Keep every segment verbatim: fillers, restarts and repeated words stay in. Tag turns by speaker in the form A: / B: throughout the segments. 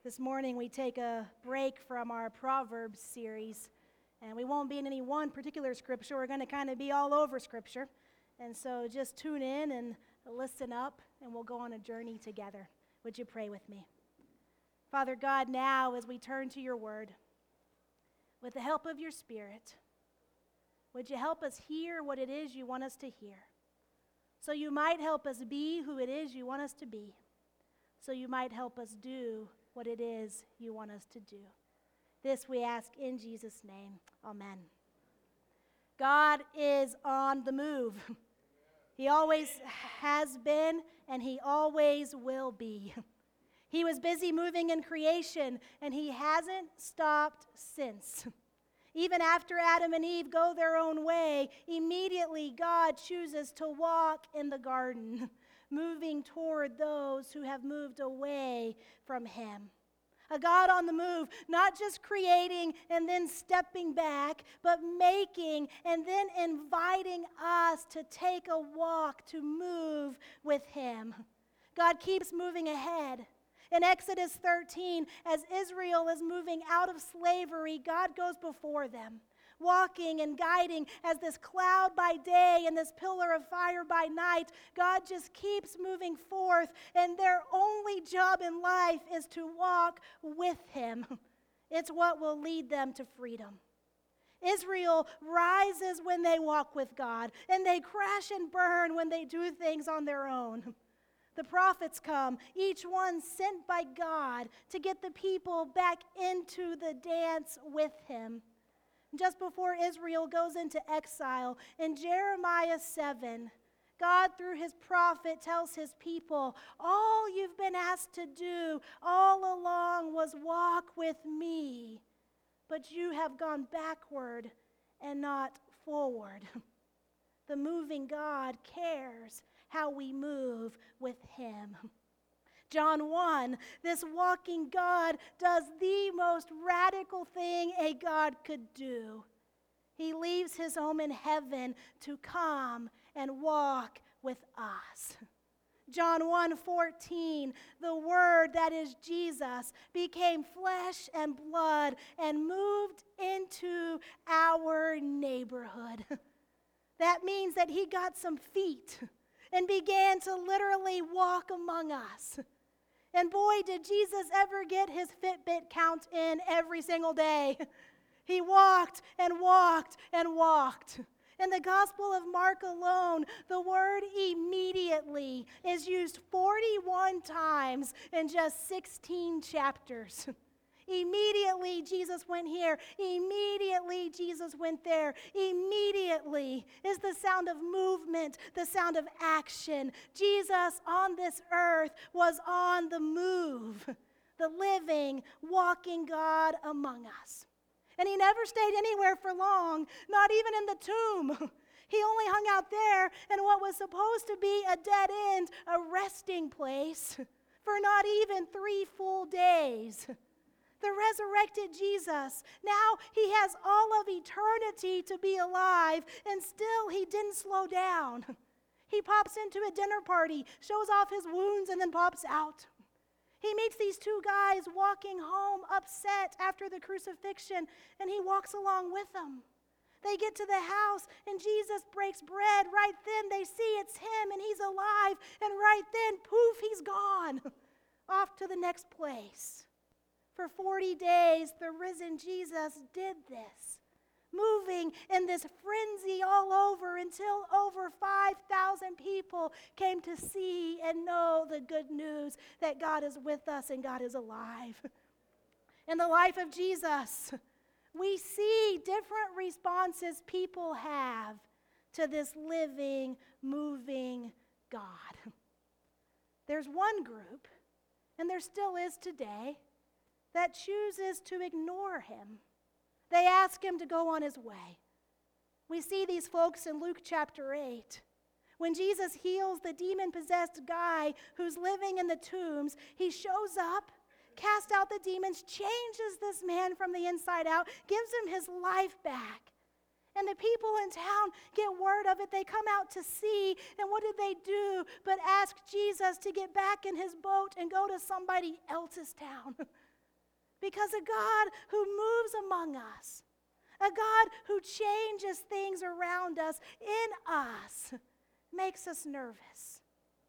A: This morning we take a break from our Proverbs series, and we won't be in any one particular scripture. We're going to kind of be all over scripture. And so just tune in and listen up, and we'll go on a journey together. Would you pray with me? Father God, now as we turn to your word, with the help of your Spirit, would you help us hear what it is you want us to hear, so you might help us be who it is you want us to be, so you might help us do what it is you want us to do. This we ask in Jesus' name. Amen. God is on the move. He always has been, and he always will be. He was busy moving in creation, and he hasn't stopped since. Even after Adam and Eve go their own way, immediately God chooses to walk in the garden, moving toward those who have moved away from him. A God on the move, not just creating and then stepping back, but making and then inviting us to take a walk to move with him. God keeps moving ahead. In Exodus thirteen, as Israel is moving out of slavery, God goes before them, walking and guiding as this cloud by day and this pillar of fire by night. God just keeps moving forth, and their only job in life is to walk with him. It's what will lead them to freedom. Israel rises when they walk with God, and they crash and burn when they do things on their own. The prophets come, each one sent by God to get the people back into the dance with him. Just before Israel goes into exile, in Jeremiah seven, God, through his prophet, tells his people, all you've been asked to do all along was walk with me, but you have gone backward and not forward. The moving God cares how we move with him. John one, this walking God does the most radical thing a God could do. He leaves his home in heaven to come and walk with us. John one fourteen, the Word, that is Jesus, became flesh and blood and moved into our neighborhood. That means that he got some feet and began to literally walk among us. And boy, did Jesus ever get his Fitbit count in every single day. He walked and walked and walked. In the Gospel of Mark alone, the word immediately is used forty-one times in just sixteen chapters. Immediately, Jesus went here. Immediately, Jesus went there. Immediately is the sound of movement, the sound of action. Jesus on this earth was on the move, the living, walking God among us. And he never stayed anywhere for long, not even in the tomb. He only hung out there in what was supposed to be a dead end, a resting place, for not even three full days. The resurrected Jesus, now he has all of eternity to be alive, and still he didn't slow down. He pops into a dinner party, shows off his wounds, and then pops out. He meets these two guys walking home upset after the crucifixion, and he walks along with them. They get to the house, and Jesus breaks bread. Right then, they see it's him, and he's alive, and right then, poof, he's gone, off to the next place. For forty days, the risen Jesus did this, moving in this frenzy all over until over five thousand people came to see and know the good news that God is with us and God is alive. In the life of Jesus, we see different responses people have to this living, moving God. There's one group, and there still is today, that chooses to ignore him. They ask him to go on his way. We see these folks in Luke chapter eight. When Jesus heals the demon-possessed guy who's living in the tombs, he shows up, casts out the demons, changes this man from the inside out, gives him his life back. And the people in town get word of it. They come out to see, and what did they do but ask Jesus to get back in his boat and go to somebody else's town? Because a God who moves among us, a God who changes things around us, in us, makes us nervous.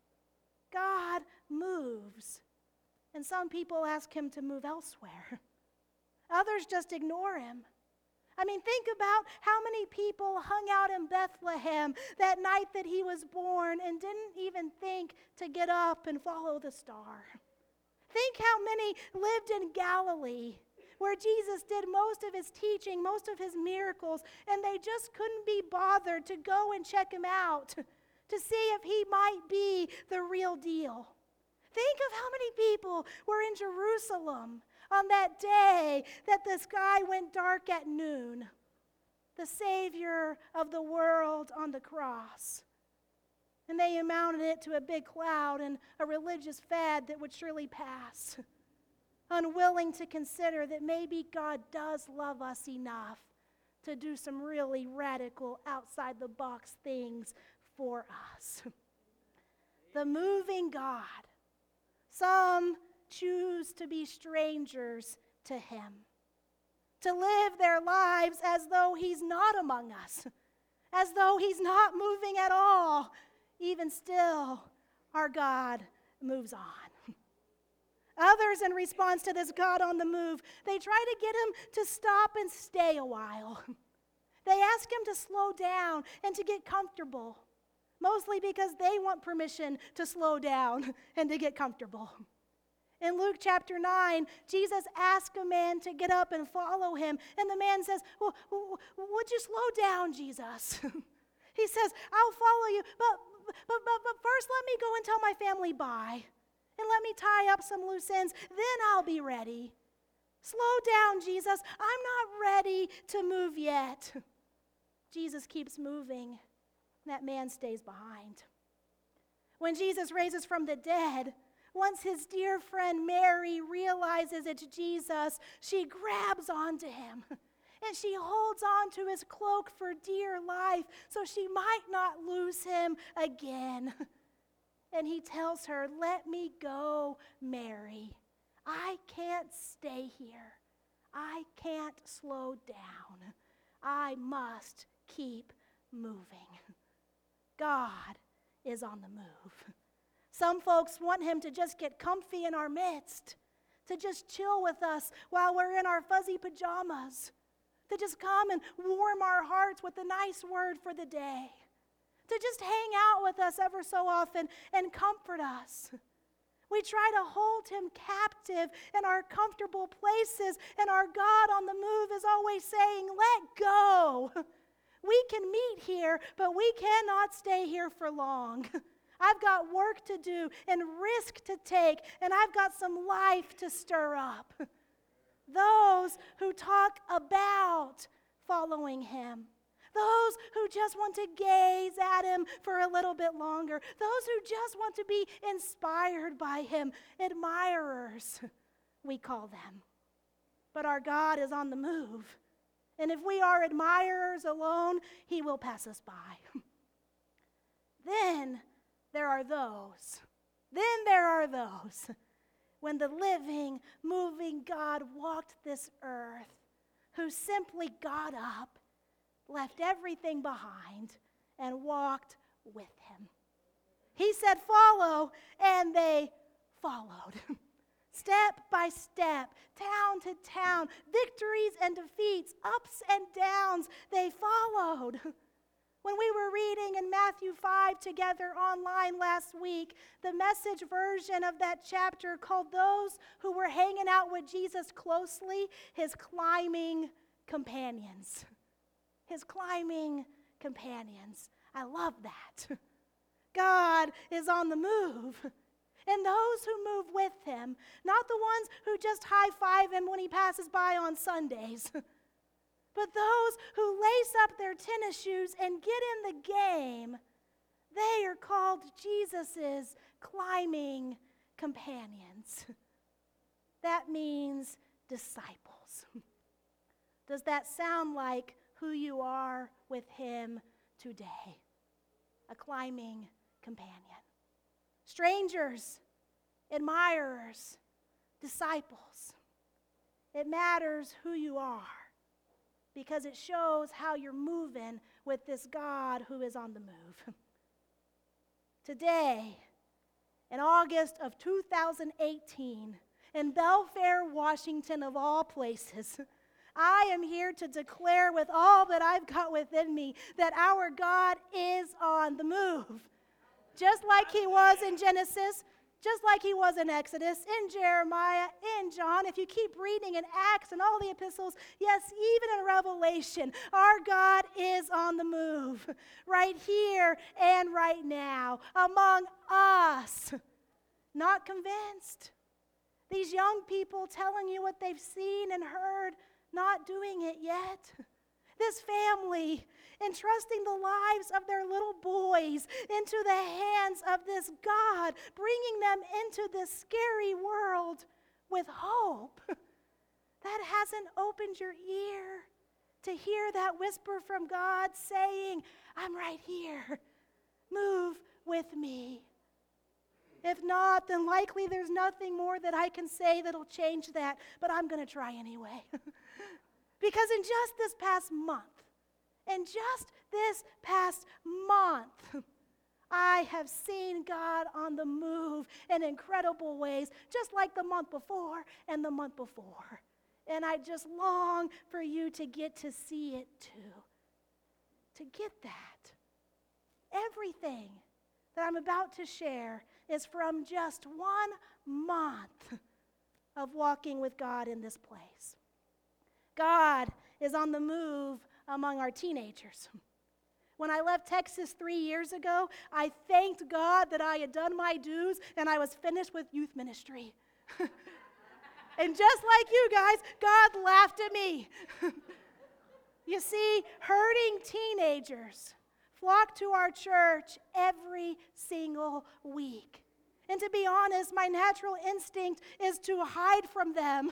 A: God moves, and some people ask him to move elsewhere. Others just ignore him. I mean, think about how many people hung out in Bethlehem that night that he was born and didn't even think to get up and follow the star. Think how many lived in Galilee, where Jesus did most of his teaching, most of his miracles, and they just couldn't be bothered to go and check him out to see if he might be the real deal. Think of how many people were in Jerusalem on that day that the sky went dark at noon, the Savior of the world on the cross. And they amounted it to a big cloud and a religious fad that would surely pass, unwilling to consider that maybe God does love us enough to do some really radical, outside-the-box things for us. The moving God. Some choose to be strangers to him, to live their lives as though he's not among us, as though he's not moving at all. Even still, our God moves on. Others, in response to this God on the move, they try to get him to stop and stay a while. They ask him to slow down and to get comfortable, mostly because they want permission to slow down and to get comfortable. In Luke chapter nine, Jesus asked a man to get up and follow him, and the man says, well, would you slow down, Jesus? He says, I'll follow you, but, but, but, but first let me go and tell my family bye, and let me tie up some loose ends, then I'll be ready. Slow down, Jesus. I'm not ready to move yet. Jesus keeps moving, and that man stays behind. When Jesus raises from the dead, once his dear friend Mary realizes it's Jesus, she grabs onto him and she holds on to his cloak for dear life so she might not lose him again. And he tells her, let me go, Mary. I can't stay here. I can't slow down. I must keep moving. God is on the move. Some folks want him to just get comfy in our midst, to just chill with us while we're in our fuzzy pajamas, to just come and warm our hearts with a nice word for the day, to just hang out with us ever so often and comfort us. We try to hold him captive in our comfortable places, and our God on the move is always saying, let go. We can meet here, but we cannot stay here for long. I've got work to do and risk to take, and I've got some life to stir up. Those who talk about following him, those who just want to gaze at him for a little bit longer, those who just want to be inspired by him, admirers, we call them. But our God is on the move, and if we are admirers alone, he will pass us by. Then there are those, then there are those, when the living, moving God walked this earth, who simply got up, left everything behind, and walked with him. He said, follow, and they followed. Step by step, town to town, victories and defeats, ups and downs, they followed. When we were reading in Matthew five together online last week, the Message version of that chapter called those who were hanging out with Jesus closely his climbing companions. His climbing companions. I love that. God is on the move. And those who move with him, not the ones who just high-five him when he passes by on Sundays, but those who lace up their tennis shoes and get in the game, they are called Jesus' climbing companions. That means disciples. Does that sound like who you are with him today? A climbing companion. Strangers, admirers, disciples. It matters who you are because it shows how you're moving with this God who is on the move. Today, in August of two thousand eighteen, in Belfair, Washington, of all places, I am here to declare with all that I've got within me that our God is on the move. Just like he was in Genesis, just like he was in Exodus, in Jeremiah, in John, if you keep reading in Acts and all the epistles, yes, even in Revelation, our God is on the move, right here and right now, among us. Not convinced. These young people telling you what they've seen and heard, not doing it yet. This family entrusting the lives of their little boys into the hands of this God, bringing them into this scary world with hope. That hasn't opened your ear to hear that whisper from God saying, I'm right here. Move with me. If not, then likely there's nothing more that I can say that'll change that, but I'm going to try anyway. Because in just this past month, in just this past month, I have seen God on the move in incredible ways, just like the month before and the month before. And I just long for you to get to see it too. To get that. Everything that I'm about to share is from just one month of walking with God in this place. God is on the move among our teenagers. When I left Texas three years ago, I thanked God that I had done my dues and I was finished with youth ministry. And just like you guys, God laughed at me. You see, hurting teenagers flock to our church every single week. And to be honest, my natural instinct is to hide from them.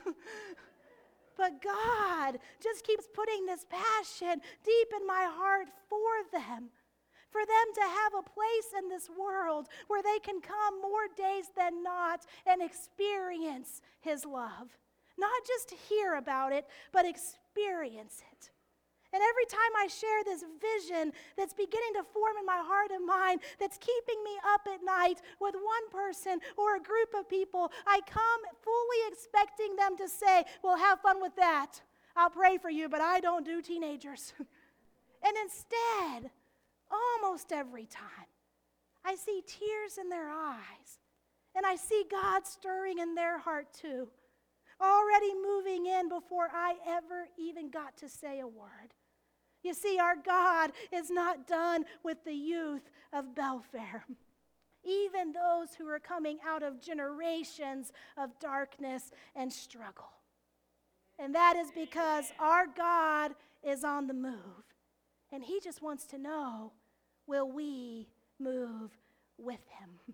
A: But God just keeps putting this passion deep in my heart for them, for them to have a place in this world where they can come more days than not and experience his love. Not just hear about it, but experience it. And every time I share this vision that's beginning to form in my heart and mind, that's keeping me up at night with one person or a group of people, I come fully expecting them to say, well, have fun with that. I'll pray for you, but I don't do teenagers. And instead, almost every time, I see tears in their eyes. And I see God stirring in their heart too, already moving in before I ever even got to say a word. You see, our God is not done with the youth of Belfair. Even those who are coming out of generations of darkness and struggle. And that is because our God is on the move. And he just wants to know, will we move with him?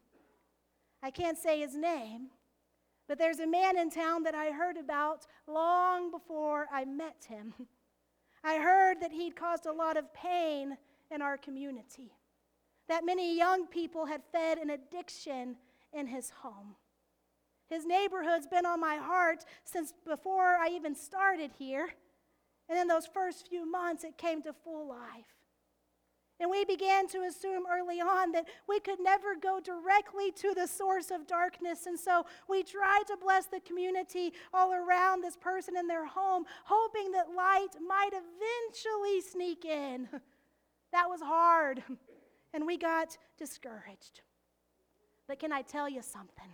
A: I can't say his name, but there's a man in town that I heard about long before I met him. I heard that he'd caused a lot of pain in our community, that many young people had fed an addiction in his home. His neighborhood's been on my heart since before I even started here, and in those first few months it came to full life. And we began to assume early on that we could never go directly to the source of darkness. And so we tried to bless the community all around this person in their home, hoping that light might eventually sneak in. That was hard, and we got discouraged. But can I tell you something?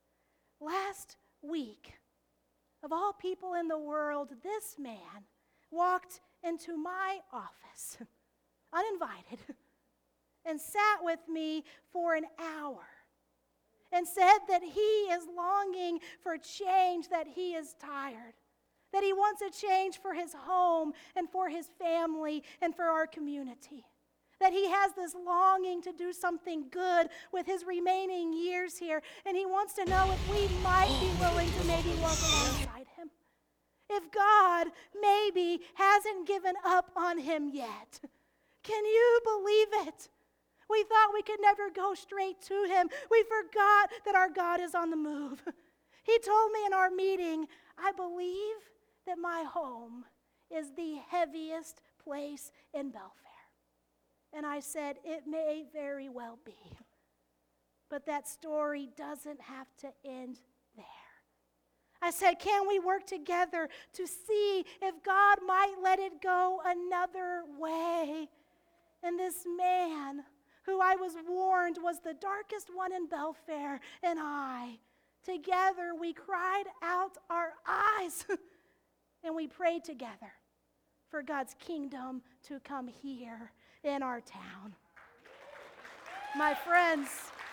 A: Last week, of all people in the world, this man walked into my office uninvited, and sat with me for an hour and said that he is longing for change, that he is tired, that he wants a change for his home and for his family and for our community, that he has this longing to do something good with his remaining years here, and he wants to know if we might be willing to maybe walk alongside him. If God maybe hasn't given up on him yet. Can you believe it? We thought we could never go straight to him. We forgot that our God is on the move. He told me in our meeting, I believe that my home is the heaviest place in Belfair. And I said, it may very well be. But that story doesn't have to end there. I said, can we work together to see if God might let it go another way? And this man, who I was warned was the darkest one in Belfair, and I, together we cried out our eyes and we prayed together for God's kingdom to come here in our town. My friends,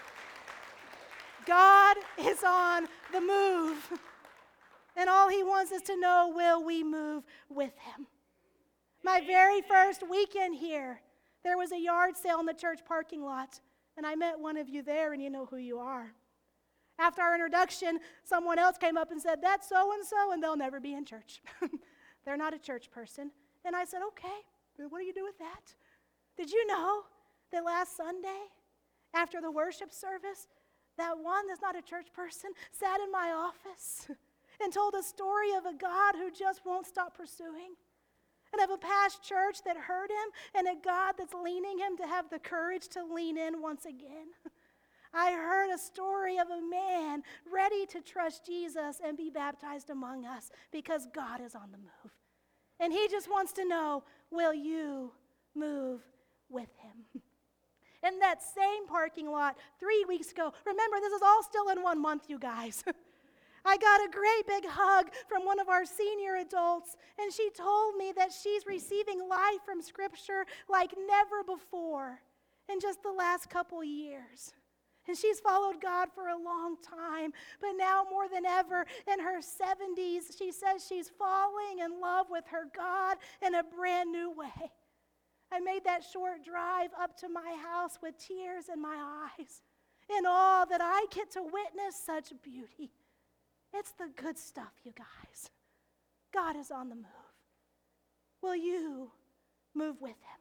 A: God is on the move. And all he wants us to know, will we move with him? My very first weekend here, there was a yard sale in the church parking lot, and I met one of you there, and you know who you are. After our introduction, someone else came up and said, that's so-and-so, and they'll never be in church. They're not a church person. And I said, okay, what do you do with that? Did you know that last Sunday, after the worship service, that one that's not a church person sat in my office and told a story of a God who just won't stop pursuing, and of a past church that hurt him, and a God that's leaning him to have the courage to lean in once again. I heard a story of a man ready to trust Jesus and be baptized among us because God is on the move. And he just wants to know, will you move with him? In that same parking lot three weeks ago, remember, this is all still in one month, you guys. I got a great big hug from one of our senior adults, and she told me that she's receiving life from Scripture like never before in just the last couple years. And she's followed God for a long time, but now more than ever in her seventies, she says she's falling in love with her God in a brand new way. I made that short drive up to my house with tears in my eyes, in awe that I get to witness such beauty. It's the good stuff, you guys. God is on the move. Will you move with him?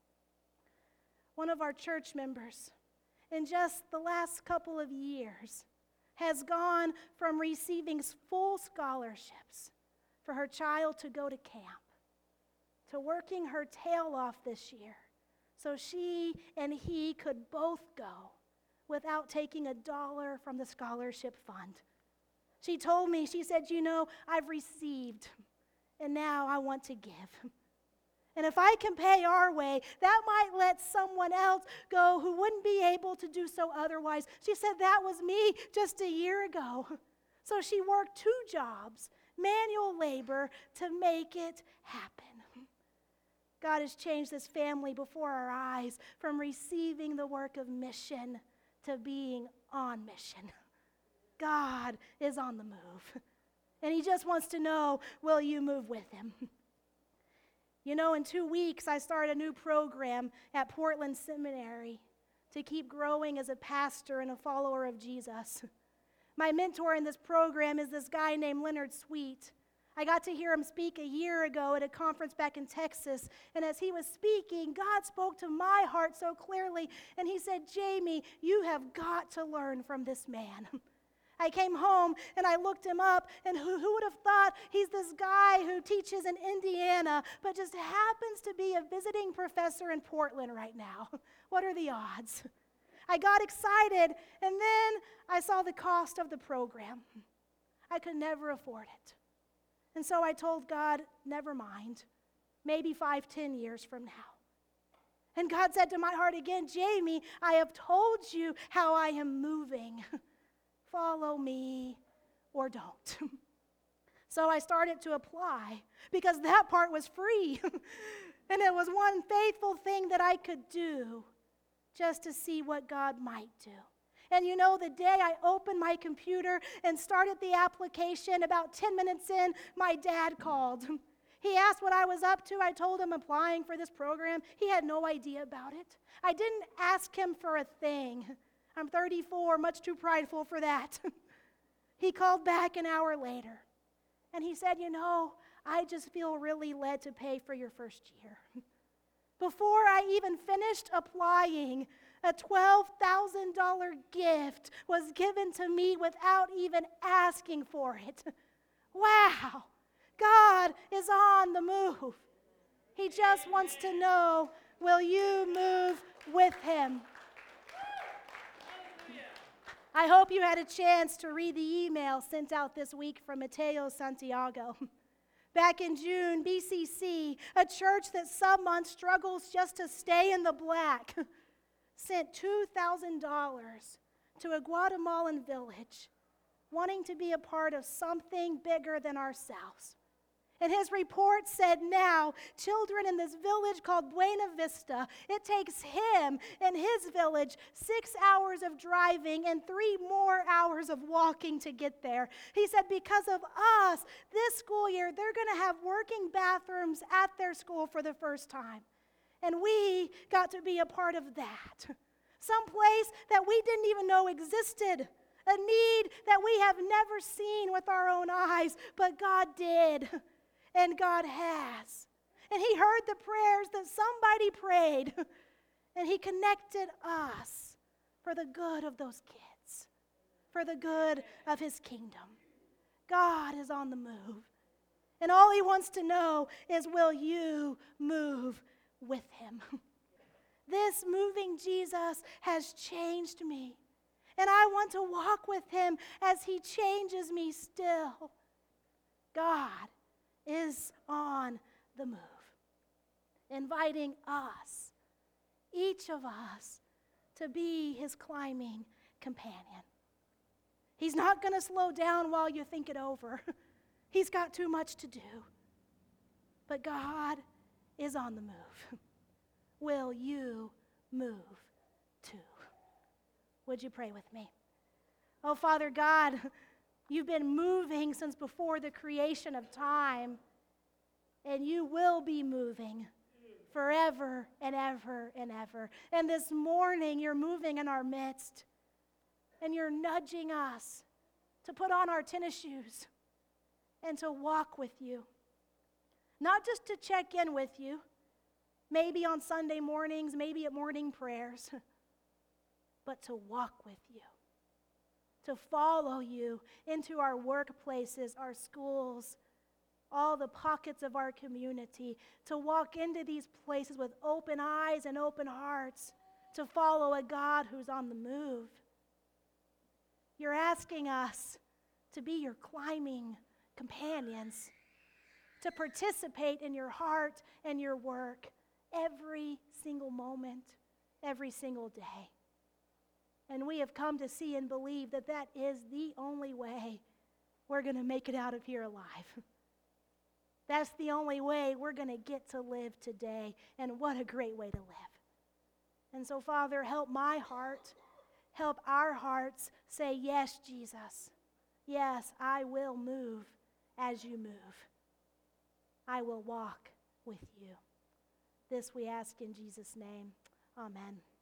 A: One of our church members, in just the last couple of years, has gone from receiving full scholarships for her child to go to camp to working her tail off this year so she and he could both go without taking a dollar from the scholarship fund. She told me, she said, you know, I've received, and now I want to give. And if I can pay our way, that might let someone else go who wouldn't be able to do so otherwise. She said, that was me just a year ago. So she worked two jobs, manual labor, to make it happen. God has changed this family before our eyes from receiving the work of mission to being on mission. God is on the move. And he just wants to know, will you move with him? You know, in two weeks, I start a new program at Portland Seminary to keep growing as a pastor and a follower of Jesus. My mentor in this program is this guy named Leonard Sweet. I got to hear him speak a year ago at a conference back in Texas, and as he was speaking, God spoke to my heart so clearly, and he said, Jamie, you have got to learn from this man. I came home and I looked him up, and who, who would have thought he's this guy who teaches in Indiana, but just happens to be a visiting professor in Portland right now. What are the odds? I got excited, and then I saw the cost of the program. I could never afford it. And so I told God, never mind, maybe five, ten years from now. And God said to my heart again, Jamie, I have told you how I am moving. Follow me or don't. So I started to apply because that part was free. And it was one faithful thing that I could do just to see what God might do. And you know, the day I opened my computer and started the application, about ten minutes in, my dad called. He asked what I was up to. I told him applying for this program. He had no idea about it. I didn't ask him for a thing. I'm thirty-four, much too prideful for that. He called back an hour later, and he said, you know, I just feel really led to pay for your first year. Before I even finished applying, a twelve thousand dollars gift was given to me without even asking for it. Wow! God is on the move. He just wants to know, will you move with him? I hope you had a chance to read the email sent out this week from Mateo Santiago. Back in June, B C C, a church that some months struggles just to stay in the black, sent two thousand dollars to a Guatemalan village, wanting to be a part of something bigger than ourselves. And his report said now, children in this village called Buena Vista, it takes him and his village six hours of driving and three more hours of walking to get there. He said because of us, this school year, they're going to have working bathrooms at their school for the first time. And we got to be a part of that. Some place that we didn't even know existed. A need that we have never seen with our own eyes, but God did. And God has. And he heard the prayers that somebody prayed. And he connected us for the good of those kids, for the good of his kingdom. God is on the move. And all he wants to know is, will you move with him? This moving Jesus has changed me. And I want to walk with him as he changes me still. God is on the move, inviting us, each of us, to be his climbing companion. He's not going to slow down while you think it over. He's got too much to do. But God is on the move. Will you move too? Would you pray with me? Oh, Father God, you've been moving since before the creation of time, and you will be moving forever and ever and ever. And this morning, you're moving in our midst, and you're nudging us to put on our tennis shoes and to walk with you. Not just to check in with you, maybe on Sunday mornings, maybe at morning prayers, but to walk with you. To follow you into our workplaces, our schools, all the pockets of our community, to walk into these places with open eyes and open hearts, to follow a God who's on the move. You're asking us to be your climbing companions, to participate in your heart and your work every single moment, every single day. And we have come to see and believe that that is the only way we're going to make it out of here alive. That's the only way we're going to get to live today. And what a great way to live. And so, Father, help my heart, help our hearts say, yes, Jesus. Yes, I will move as you move. I will walk with you. This we ask in Jesus' name. Amen.